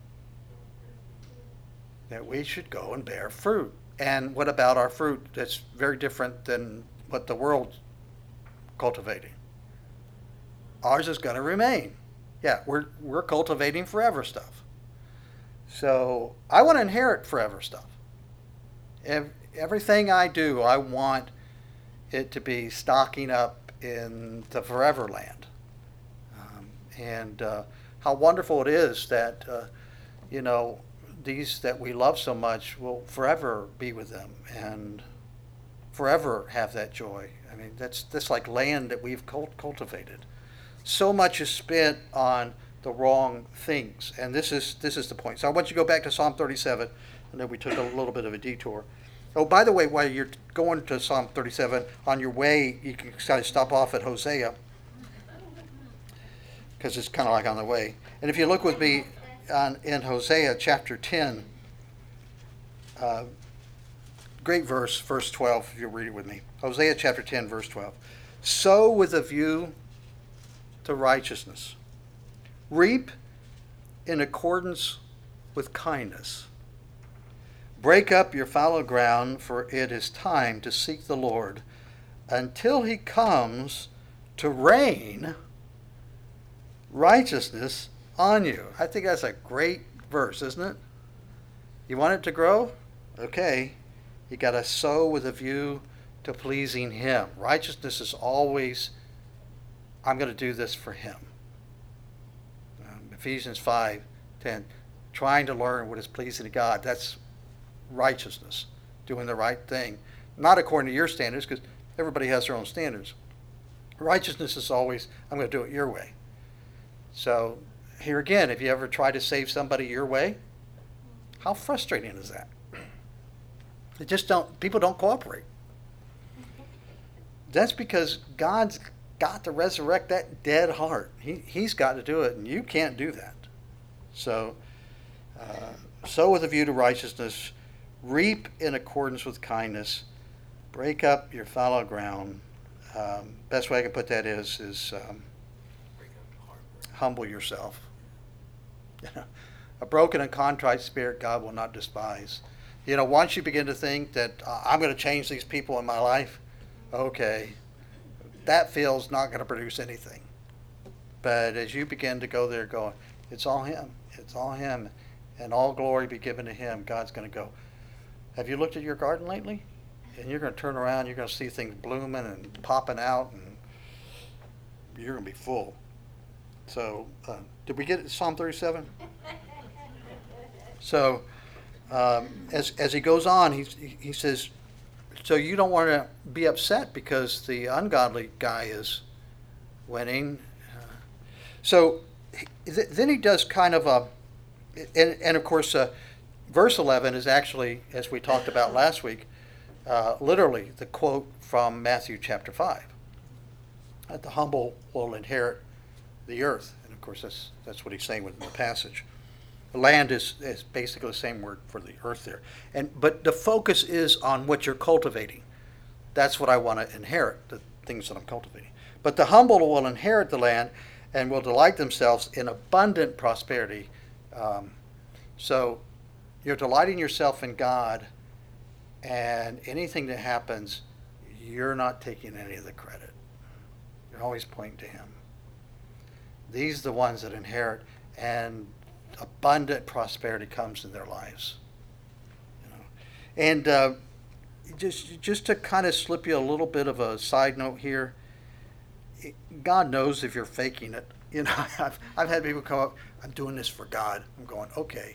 Speaker 1: That we should go and bear fruit. And what about our fruit that's very different than what the world's cultivating? Ours is going to remain. Yeah, we're cultivating forever stuff. So I want to inherit forever stuff. Everything I do, I want it to be stocking up in the forever land. And how wonderful it is that, these that we love so much will forever be with them and forever have that joy. I mean, that's like land that we've cultivated. So much is spent on the wrong things, and this is the point. So I want you to go back to Psalm 37. I know we took a little bit of a detour. Oh, by the way, while you're going to Psalm 37, on your way, you can kind of stop off at Hosea, because it's kind of like on the way. And if you look with me in Hosea chapter 10, great verse 12, if you'll read it with me. Hosea chapter 10, verse 12. Sow with a view to righteousness. Reap in accordance with kindness. Break up your fallow ground, for it is time to seek the Lord until he comes to rain righteousness on you. I think that's a great verse, isn't it? You want it to grow? Okay. You got to sow with a view to pleasing him. Righteousness is always, I'm going to do this for him. Ephesians 5:10, trying to learn what is pleasing to God. That's righteousness, doing the right thing. Not according to your standards, because everybody has their own standards. Righteousness is always, I'm going to do it your way. So here again, have you ever tried to save somebody your way? How frustrating is that? People don't cooperate. That's because God's got to resurrect that dead heart. He's got to do it, and you can't do that. So, sow with a view to righteousness, reap in accordance with kindness, break up your fallow ground. Best way I can put that is humble yourself. A broken and contrite spirit God will not despise. Once you begin to think that I'm going to change these people in my life, okay, that feels not going to produce anything. But as you begin to go there going, it's all him, and all glory be given to him, God's going to go, have you looked at your garden lately? And you're going to turn around, you're going to see things blooming and popping out, and you're going to be full. So, did we get Psalm 37? So as he goes on, he says, so you don't want to be upset because the ungodly guy is winning. So then he does kind of a, and of course, verse 11 is actually, as we talked about last week, literally the quote from Matthew chapter 5, that the humble will inherit the earth. And of course, that's what he's saying within the passage. The land is basically the same word for the earth there. But the focus is on what you're cultivating. That's what I want to inherit, the things that I'm cultivating. But the humble will inherit the land and will delight themselves in abundant prosperity. So you're delighting yourself in God, and anything that happens, you're not taking any of the credit. You're always pointing to Him. These are the ones that inherit, and abundant prosperity comes in their lives. And just to kind of slip you a little bit of a side note here, God knows if you're faking it. I've had people come up, I'm doing this for God. I'm going, okay,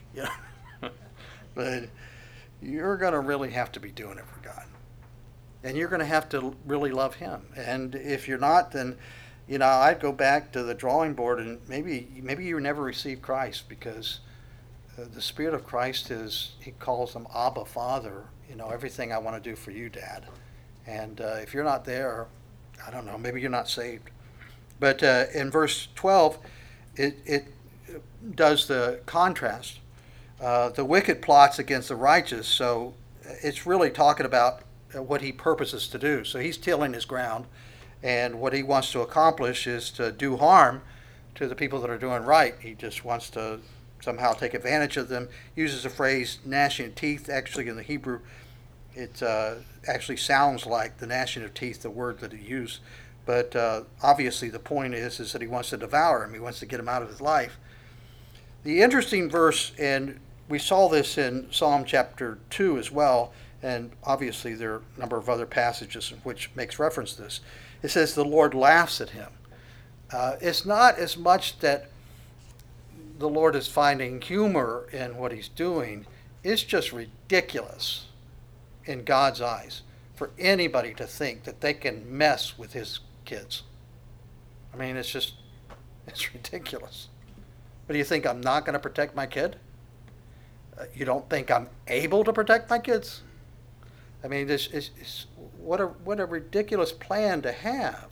Speaker 1: but you're going to really have to be doing it for God, and you're going to have to really love Him. And if you're not, then I'd go back to the drawing board, and maybe you never received Christ, because the Spirit of Christ He calls Him Abba, Father. Everything I want to do for you, Dad. And if you're not there, I don't know, maybe you're not saved. But in verse 12, it does the contrast. The wicked plots against the righteous, so it's really talking about what he purposes to do. So he's tilling his ground, and what he wants to accomplish is to do harm to the people that are doing right. He just wants to somehow take advantage of them. Uses the phrase gnashing of teeth. Actually, in the Hebrew, it actually sounds like the gnashing of teeth, the word that he used. But obviously the point is that he wants to devour him. He wants to get him out of his life. The interesting verse, and we saw this in Psalm chapter 2 as well, and obviously there are a number of other passages which makes reference to this. It says the Lord laughs at him. It's not as much that the Lord is finding humor in what he's doing. It's just ridiculous in God's eyes for anybody to think that they can mess with his kids. I mean, it's ridiculous. But do you think I'm not going to protect my kid? You don't think I'm able to protect my kids? I mean, what a ridiculous plan to have.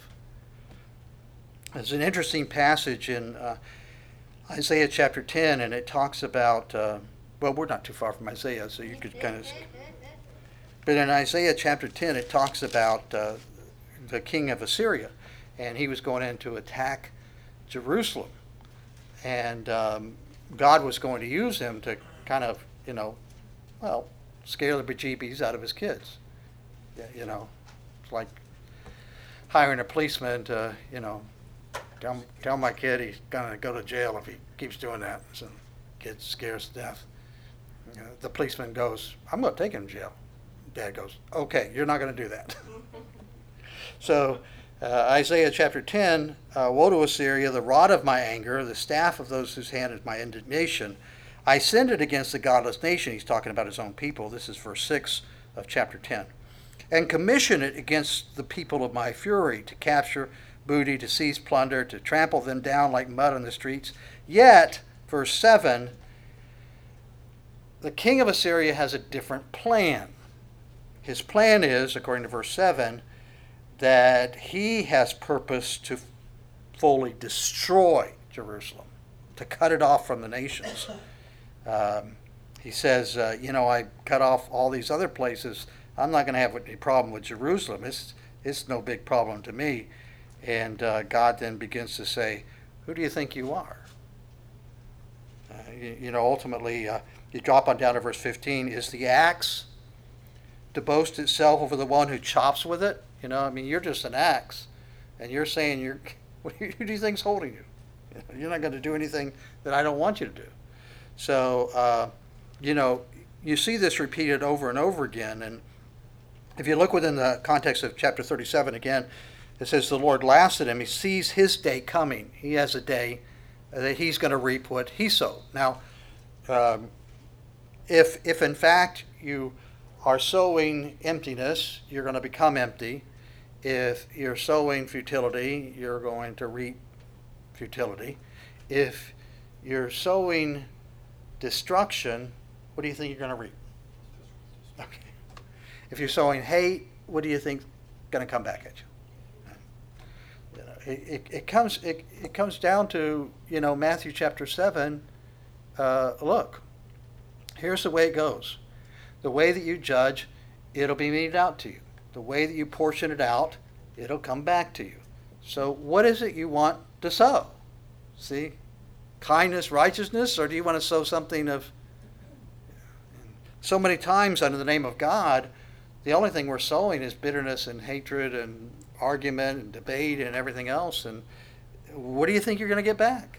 Speaker 1: There's an interesting passage in Isaiah chapter 10, and it talks about, well, we're not too far from Isaiah, so you could kind of... But in Isaiah chapter 10, it talks about the king of Assyria, and he was going in to attack Jerusalem. And God was going to use him to kind of, scare the bejeebies out of his kids. It's like hiring a policeman to, tell my kid he's going to go to jail if he keeps doing that. So the kid scares to death. The policeman goes, I'm going to take him to jail. Dad goes, okay, you're not going to do that. So Isaiah chapter 10, woe to Assyria, the rod of my anger, the staff of those whose hand is my indignation. I send it against the godless nation. He's talking about his own people. This is verse 6 of chapter 10. And commission it against the people of my fury, to capture booty, to seize plunder, to trample them down like mud on the streets. Yet, verse 7, the king of Assyria has a different plan. His plan is, according to verse 7, that he has purpose to fully destroy Jerusalem, to cut it off from the nations. He says, I cut off all these other places. I'm not going to have any problem with Jerusalem. It's no big problem to me. And God then begins to say, who do you think you are? Ultimately, you drop on down to verse 15. Is the axe to boast itself over the one who chops with it? You're just an axe. And you're saying, who do you think's holding you? You're not going to do anything that I don't want you to do. So, you see this repeated over and over again. And if you look within the context of chapter 37 again, it says the Lord laughs at him. He sees his day coming. He has a day that he's going to reap what he sowed. Now, if in fact you are sowing emptiness, you're going to become empty. If you're sowing futility, you're going to reap futility. If you're sowing destruction, what do you think you're going to reap? Okay. If you're sowing hate, what do you think is going to come back at you? It comes down to, Matthew chapter 7. Look, here's the way it goes. The way that you judge, it'll be meted out to you. The way that you portion it out, it'll come back to you. So what is it you want to sow? See? Kindness, righteousness, or do you want to sow something of... So many times under the name of God, the only thing we're sowing is bitterness and hatred and argument and debate and everything else. And what do you think you're going to get back?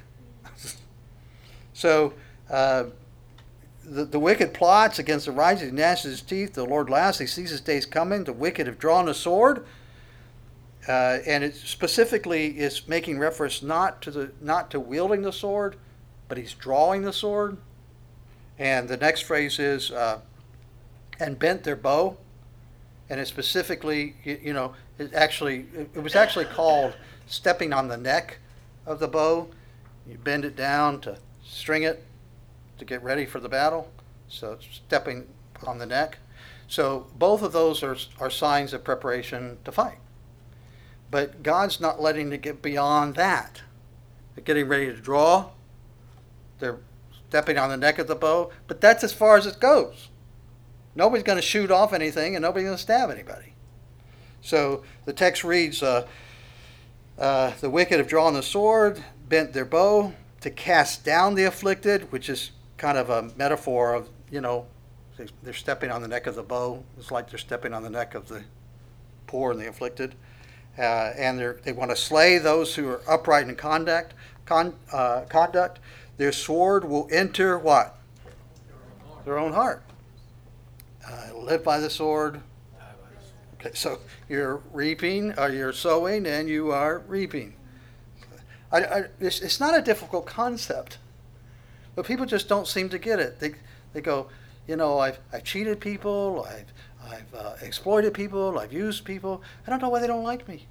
Speaker 1: So the wicked plots against the righteous, he gnashes his teeth. The Lord laughs, he sees his days coming. The wicked have drawn a sword. And it specifically is making reference not to wielding the sword, but he's drawing the sword. And the next phrase is, and bent their bow. And it specifically, it was actually called stepping on the neck of the bow. You bend it down to string it to get ready for the battle. So stepping on the neck. So both of those are signs of preparation to fight. But God's not letting it get beyond that. They're getting ready to draw. They're stepping on the neck of the bow. But that's as far as it goes. Nobody's going to shoot off anything, and nobody's going to stab anybody. So the text reads, the wicked have drawn the sword, bent their bow to cast down the afflicted, which is kind of a metaphor of, they're stepping on the neck of the bow. It's like they're stepping on the neck of the poor and the afflicted. And they want to slay those who are upright in conduct. Their sword will enter what? Their own heart. Live by the sword. Okay, so you're reaping, or you're sowing, and you are reaping. It's not a difficult concept, but people just don't seem to get it. They go, I've cheated people, I've exploited people, I've used people. I don't know why they don't like me.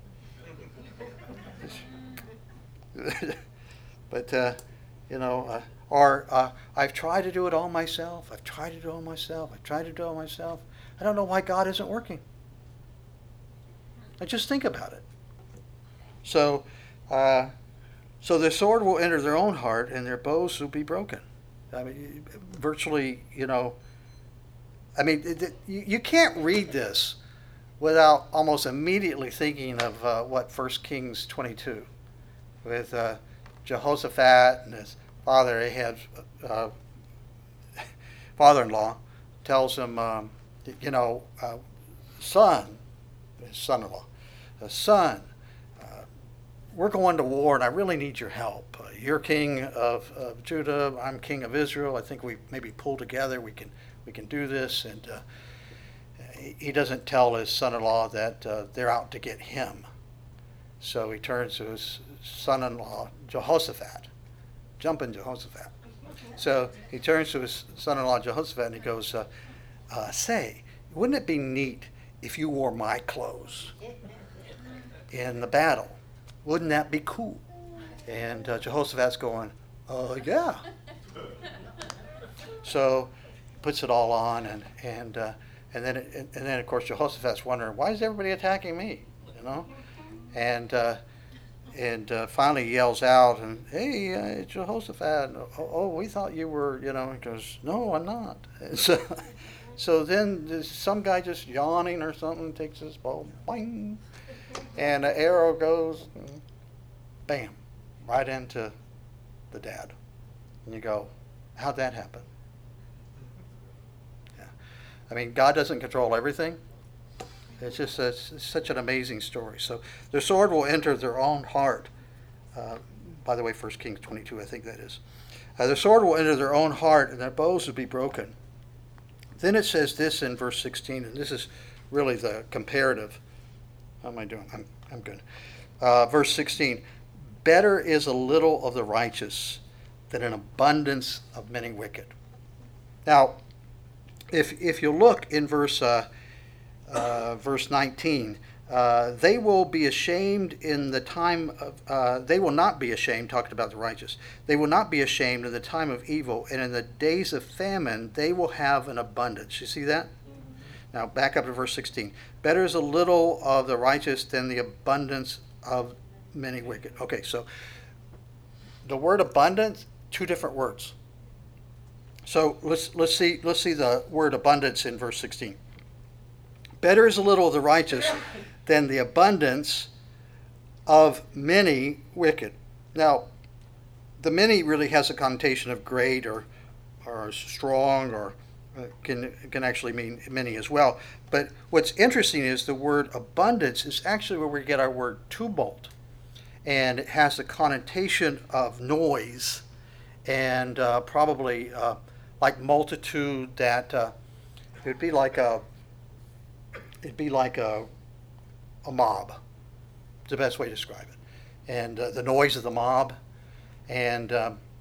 Speaker 1: But I've tried to do it all myself. I've tried to do it all myself. I don't know why God isn't working. I just think about it. So their sword will enter their own heart, and their bows will be broken. I mean, virtually, you can't read this without almost immediately thinking of 1 Kings 22, with Jehoshaphat and his father Ahab's father-in-law tells him, son, his son-in-law, son, we're going to war and I really need your help. You're king of Judah, I'm king of Israel. I think we maybe pull together, we can do this. And he doesn't tell his son-in-law that they're out to get him. So he turns to his son-in-law, Jehoshaphat. Jumping Jehoshaphat. So he turns to his son-in-law Jehoshaphat and he goes, say, wouldn't it be neat if you wore my clothes in the battle? Wouldn't that be cool? And Jehoshaphat's going, yeah. So he puts it all on, and then of course Jehoshaphat's wondering, why is everybody attacking me? And finally he yells out, and hey, Jehoshaphat, we thought you were, he goes, no, I'm not. And so then there's some guy just yawning or something, takes his bow, bang, and an arrow goes, bam, right into the dad. And you go, how'd that happen? Yeah. I mean, God doesn't control everything. It's just such an amazing story. So their sword will enter their own heart. By the way, 1 Kings 22, I think that is. Their sword will enter their own heart, and their bows will be broken. Then it says this in verse 16, and this is really the comparative. How am I doing? I'm good. Verse 16, better is a little of the righteous than an abundance of many wicked. Now, if you look in verse 19, they will be ashamed in the time of, they will not be ashamed, talking about the righteous. They will not be ashamed in the time of evil, and in the days of famine, they will have an abundance. You see that? Now, back up to verse 16. Better is a little of the righteous than the abundance of many wicked. Okay, so the word abundance, two different words. So let's see the word abundance in verse 16. Better is a little of the righteous than the abundance of many wicked. Now, the many really has a connotation of great or strong, or can actually mean many as well. But what's interesting is the word abundance is actually where we get our word tumult. And it has the connotation of noise and probably like multitude, that it'd be like a mob. It's the best way to describe it. And the noise of the mob. And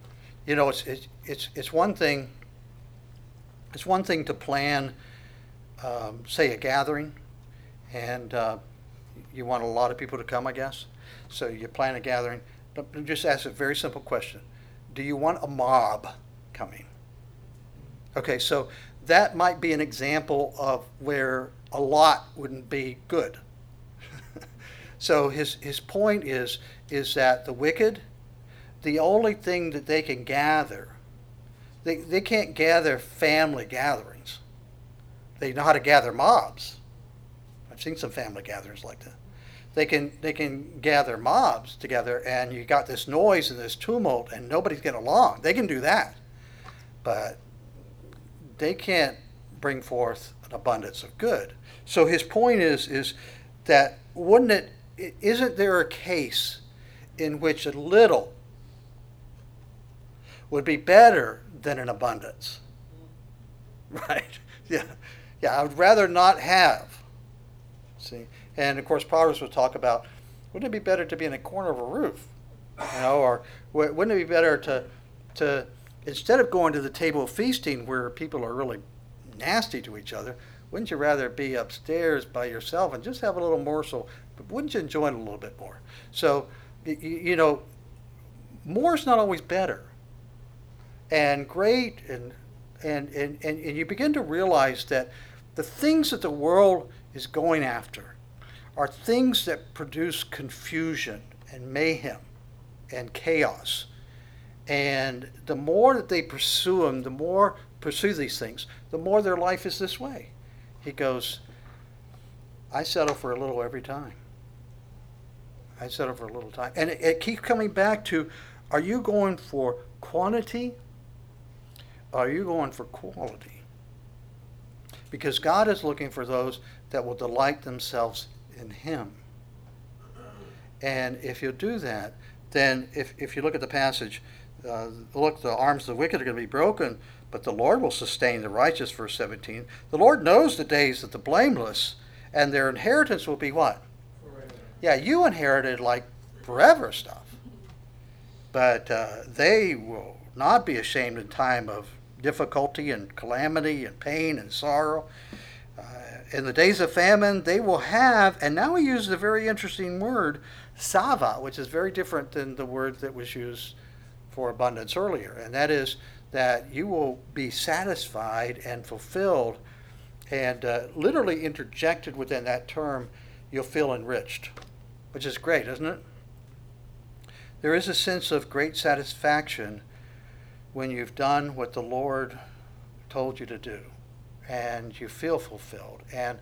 Speaker 1: it's one thing. It's one thing to plan, say, a gathering, and you want a lot of people to come, I guess. So you plan a gathering. Just ask a very simple question: do you want a mob coming? Okay, so that might be an example of where a lot wouldn't be good. So his point is that the wicked, the only thing that they can gather, they can't gather family gatherings. They know how to gather mobs. I've seen some family gatherings like that. They can gather mobs together, and you got this noise and this tumult, and nobody's getting along. They can do that, but they can't bring forth an abundance of good. So his point is that isn't there a case in which a little would be better than an abundance? Right? Yeah. I would rather not have. See? And of course, Proverbs would talk about, wouldn't it be better to be in a corner of a roof? Or wouldn't it be better to instead of going to the table of feasting where people are really nasty to each other, wouldn't you rather be upstairs by yourself and just have a little morsel? But wouldn't you enjoy it a little bit more? So, more is not always better. And great, and you begin to realize that the things that the world is going after are things that produce confusion and mayhem and chaos. And the more that they pursue these things, the more their life is this way. He goes, I settle for a little every time. I settle for a little time. And it keeps coming back to, are you going for quantity? Or are you going for quality? Because God is looking for those that will delight themselves in Him. And if you do that, then if you look at the passage, look, the arms of the wicked are going to be broken, but the Lord will sustain the righteous, verse 17. The Lord knows the days of the blameless, and their inheritance will be what? Forever. Yeah, you inherited like forever stuff. But they will not be ashamed in time of difficulty and calamity and pain and sorrow. In the days of famine, they will have, and now he uses a very interesting word, sava, which is very different than the word that was used for abundance earlier. And that is that you will be satisfied and fulfilled, and literally interjected within that term, you'll feel enriched, which is great, isn't it? There is a sense of great satisfaction when you've done what the Lord told you to do, and you feel fulfilled, and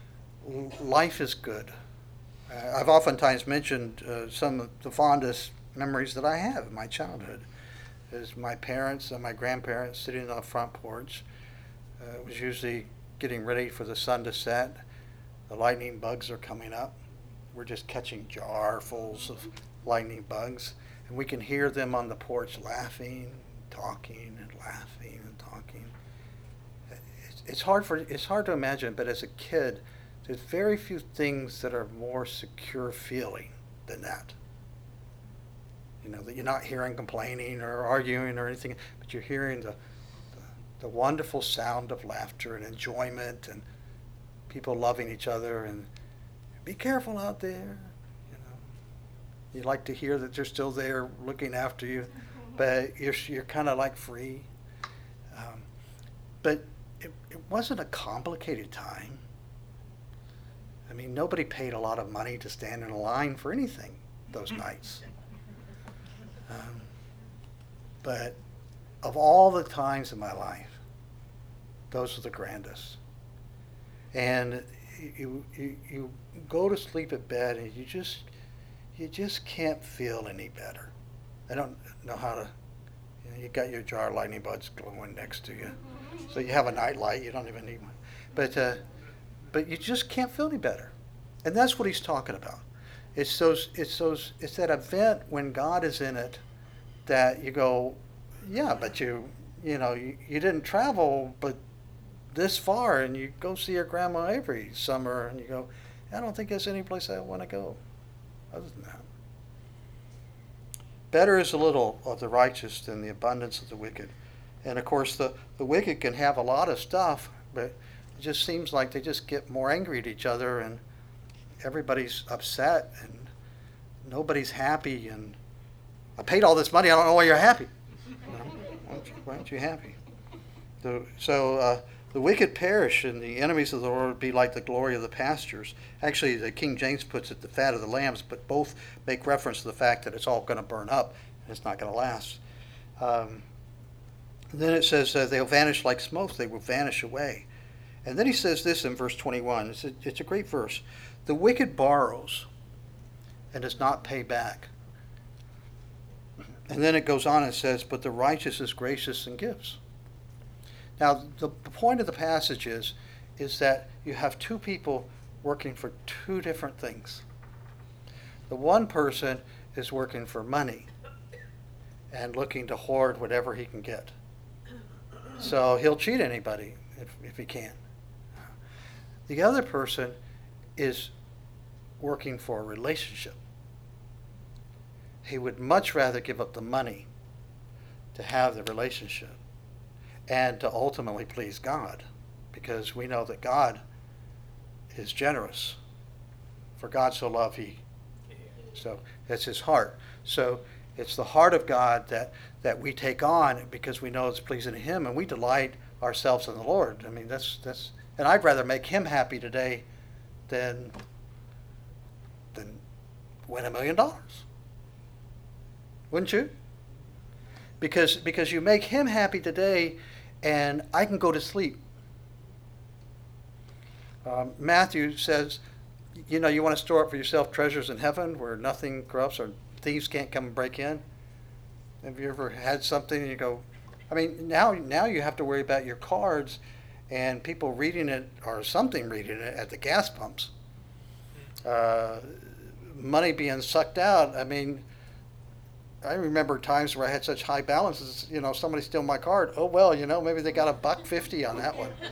Speaker 1: life is good. I've oftentimes mentioned some of the fondest memories that I have in my childhood is my parents and my grandparents sitting on the front porch. It was usually getting ready for the sun to set. The lightning bugs are coming up. We're just catching jarfuls of lightning bugs, and we can hear them on the porch laughing, talking, and laughing and talking. It's hard to imagine, but as a kid, there's very few things that are more secure feeling than that. That you're not hearing complaining or arguing or anything, but you're hearing the the wonderful sound of laughter and enjoyment and people loving each other and be careful out there. You know, you like to hear that they're still there looking after you, but you're kind of like free. But it wasn't a complicated time. I mean, nobody paid a lot of money to stand in a line for anything those nights. But of all the times in my life, those are the grandest. And you go to sleep at bed and you just can't feel any better. I don't know how to. You got your jar of lightning buds glowing next to you, so you have a night light. You don't even need one, but you just can't feel any better, and that's what he's talking about. It's that event when God is in it that you go, yeah, but you didn't travel but this far, and you go see your grandma every summer, and you go, I don't think there's any place I want to go other than that. Better is a little of the righteous than the abundance of the wicked. And of course, the wicked can have a lot of stuff, but it just seems like they just get more angry at each other, and everybody's upset, and nobody's happy. And I paid all this money, I don't know why you're happy. Why aren't you happy? The wicked perish, and the enemies of the Lord be like the glory of the pastures. Actually, the King James puts it the fat of the lambs, but both make reference to the fact that it's all going to burn up, and it's not going to last. Then it says they'll vanish like smoke, they will vanish away. And then he says this in verse 21. It's a great verse. The wicked borrows and does not pay back. And then it goes on and says, but the righteous is gracious and gives. Now, the point of the passage is that you have two people working for two different things. The one person is working for money and looking to hoard whatever he can get. So he'll cheat anybody if he can. The other person is working for a relationship. He would much rather give up the money to have the relationship and to ultimately please God, because we know that God is generous. For God so loved he. So that's his heart. So it's the heart of God that we take on because we know it's pleasing to him, and we delight ourselves in the Lord. I mean, that's and I'd rather make him happy today than win $1 million. Wouldn't you? Because you make him happy today, and I can go to sleep. Matthew says, you want to store up for yourself treasures in heaven where nothing corrupts or thieves can't come and break in. Have you ever had something and you go, I mean, now you have to worry about your cards and people reading it or something reading it at the gas pumps. Money being sucked out. I mean, I remember times where I had such high balances, somebody steal my card. Oh, well, maybe they got $1.50 on that one.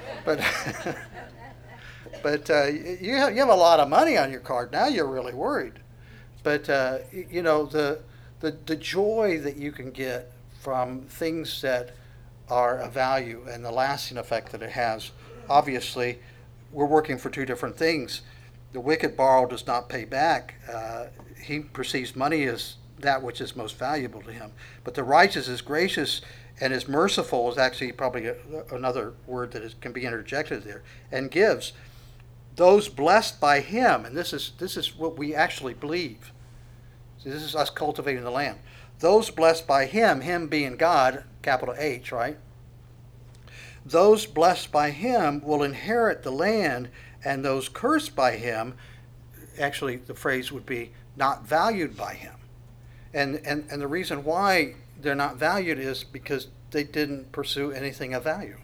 Speaker 1: But you have a lot of money on your card. Now you're really worried. But, the joy that you can get from things that are of value and the lasting effect that it has, obviously, we're working for two different things. The wicked borrower does not pay back. He perceives money as that which is most valuable to him. But the righteous is gracious and is merciful is actually probably another word that can be interjected there, and gives. Those blessed by him, and this is what we actually believe. See, this is us cultivating the land. Those blessed by him being God, capital H, right? Those blessed by him will inherit the land, and those cursed by him, actually the phrase would be not valued by him. And the reason why they're not valued is because they didn't pursue anything of value.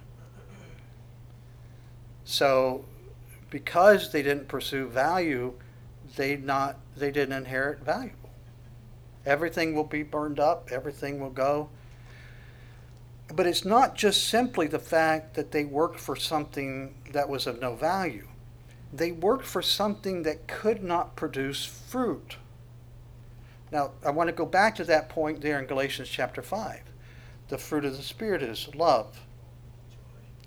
Speaker 1: So because they didn't pursue value, they didn't inherit value. Everything will be burned up, everything will go. But it's not just simply the fact that they worked for something that was of no value. They worked for something that could not produce fruit. Now, I want to go back to that point there in Galatians chapter 5. The fruit of the Spirit is love,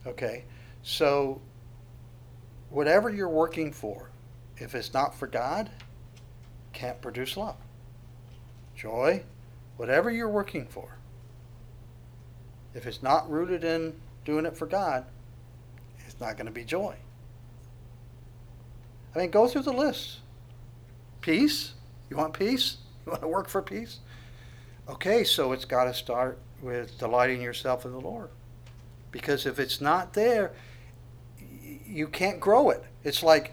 Speaker 1: Okay? So, whatever you're working for, if it's not for God, can't produce love. Joy, whatever you're working for, if it's not rooted in doing it for God, it's not going to be joy. I mean, go through the list. Peace? You want peace? You want to work for peace? Okay, so it's got to start with delighting yourself in the Lord. Because if it's not there, you can't grow it. It's like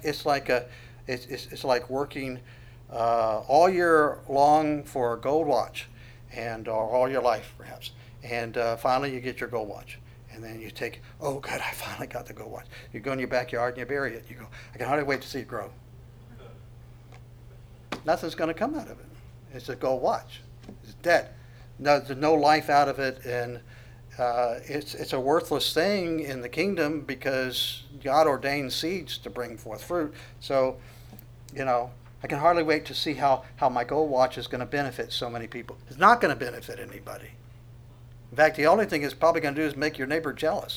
Speaker 1: working all year long for a gold watch, and or all your life perhaps, and finally you get your gold watch, and then you take, oh God, I finally got the gold watch. You go in your backyard and you bury it. You go, I can hardly wait to see it grow. Nothing's going to come out of it. It's a gold watch. It's dead. No, there's no life out of it, and it's a worthless thing in the kingdom because God ordained seeds to bring forth fruit. So, I can hardly wait to see how my gold watch is going to benefit so many people. It's not going to benefit anybody. In fact, the only thing it's probably going to do is make your neighbor jealous,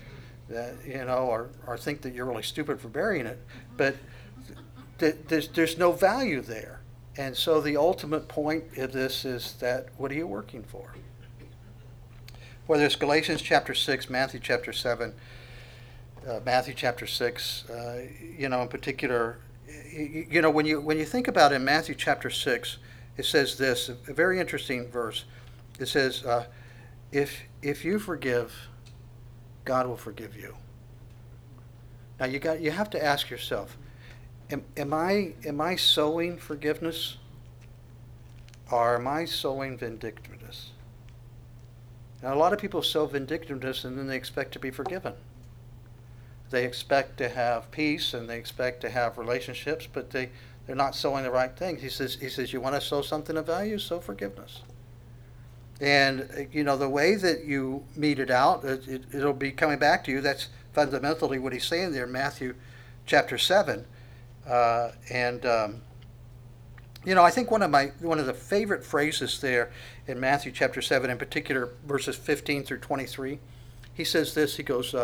Speaker 1: or think that you're really stupid for burying it. But there's no value there. And so the ultimate point of this is that what are you working for? Whether it's Galatians chapter 6, Matthew chapter 7, Matthew chapter 6, in particular, when you think about it, in Matthew chapter 6, it says this, a very interesting verse. It says, if you forgive, God will forgive you. Now you have to ask yourself, am I sowing forgiveness, or am I sowing vindictiveness? Now, a lot of people sow vindictiveness and then they expect to be forgiven. They expect to have peace and they expect to have relationships, but they're not sowing the right things. He says, you want to sow something of value, sow forgiveness. And, the way that you mete it out, it'll be coming back to you. That's fundamentally what he's saying there in Matthew chapter 7. I think one of the favorite phrases there in Matthew chapter 7, in particular verses 15 through 23, he says this, he goes,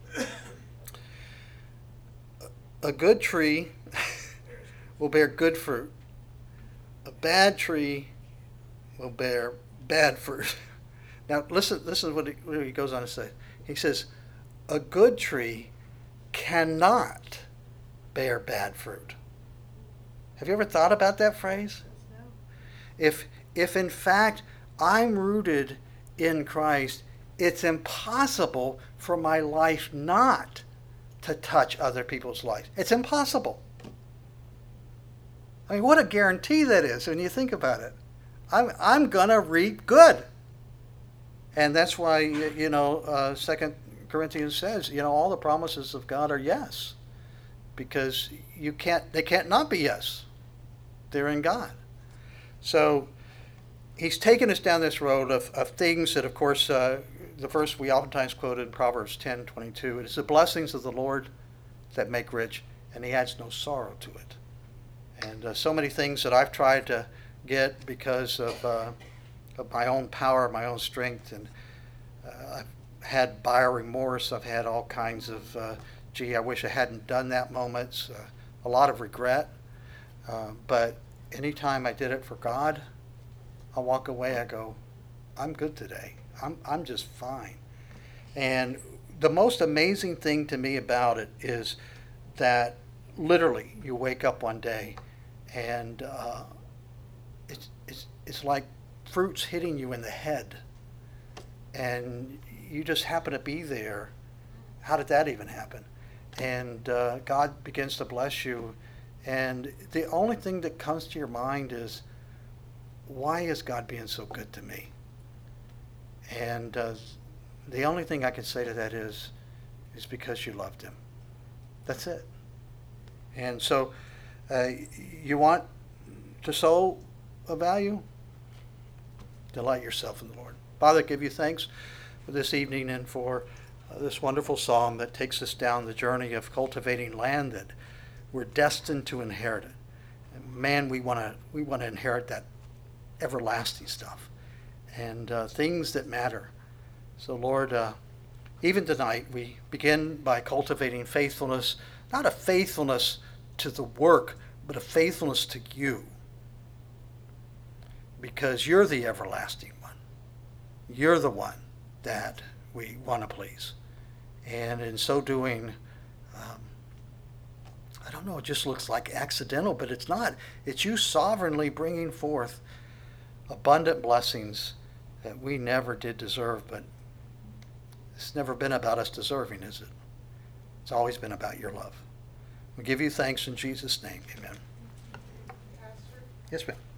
Speaker 1: a good tree will bear good fruit. A bad tree will bear bad fruit. Now listen what he goes on to say. He says, a good tree cannot bear bad fruit. Have you ever thought about that phrase? No. If in fact I'm rooted in Christ, it's impossible for my life not to touch other people's lives. It's impossible. I mean, what a guarantee that is when you think about it. I'm going to reap good. And that's why, 2 Corinthians says, all the promises of God are yes. Because they can't not be yes. They're in God. So he's taken us down this road of things that, of course, the verse we oftentimes quote in Proverbs 10:22, it is the blessings of the Lord that make rich, and he adds no sorrow to it. And so many things that I've tried to get because of my own power, my own strength, and I've had buyer remorse. I've had all kinds of, I wish I hadn't done that moments, a lot of regret. But anytime I did it for God, I walk away, I go, I'm good today. I'm just fine. And the most amazing thing to me about it is that literally you wake up one day and it's like fruit's hitting you in the head and you just happen to be there. How did that even happen? And God begins to bless you, and the only thing that comes to your mind is, why is God being so good to me? And the only thing I can say to that is because you loved him. That's it. And so you want to sow a value? Delight yourself in the Lord. Father, I give you thanks for this evening and for this wonderful psalm that takes us down the journey of cultivating land that we're destined to inherit. And man, we want to inherit that everlasting stuff and things that matter. So Lord, even tonight, we begin by cultivating faithfulness, not a faithfulness to the work, but a faithfulness to you. Because you're the everlasting one. You're the one that we want to please. And in so doing, I don't know, it just looks like accidental, but it's not. It's you sovereignly bringing forth abundant blessings that we never did deserve, but it's never been about us deserving, is it? It's always been about your love. We give you thanks in Jesus' name. Amen.
Speaker 2: Pastor?
Speaker 1: Yes, ma'am.